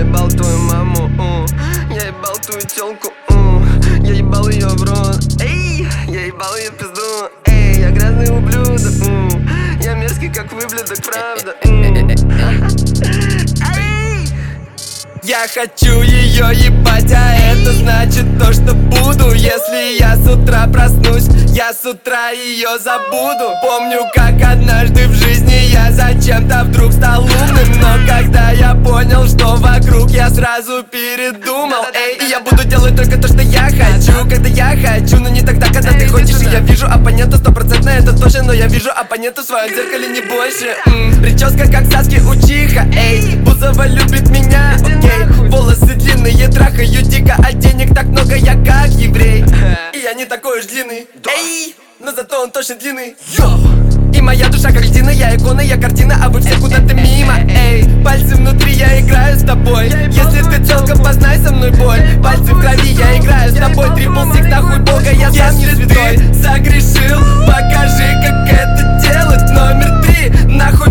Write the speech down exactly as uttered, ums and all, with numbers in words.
ебал твою маму, у. Я ебал твою тёлку, у. Я ебал ее в рот, эй. Я ебал ее пизду, эй. Я грязный ублюдок, у. Я мерзкий как выблюдок, правда, я хочу ее ебать, а это значит то, что буду. Если я с утра проснусь, я с утра ее забуду. Помню, как однажды в жизни я зачем-то вдруг стал умным, но когда я понял, что вокруг, я сразу передумал. Эй, и я буду делать только то, что я хочу, когда я хочу, но не тогда, когда ты хочешь. И я вижу оппонента, стопроцентно это тоже, но я вижу оппонента в своем зеркале не больше. М-м, прическа как Саски Учиха, эй. Бузова любит меня, окей. Волосы длинные, трахаю дико, а денег так много, я как еврей. И я не такой уж длинный, эй, но зато он точно длинный. Йо! И моя душа как льдина, я икона, я картина, а вы все куда-то мимо, эй. Пальцы внутри, я играю с тобой. Если ты целка, познай со мной боль. Пальцы в крови, я играю с тобой. Трипл сикс, нахуй бога, я сам не святой. Согрешил, покажи, как это делать. Номер три, нахуй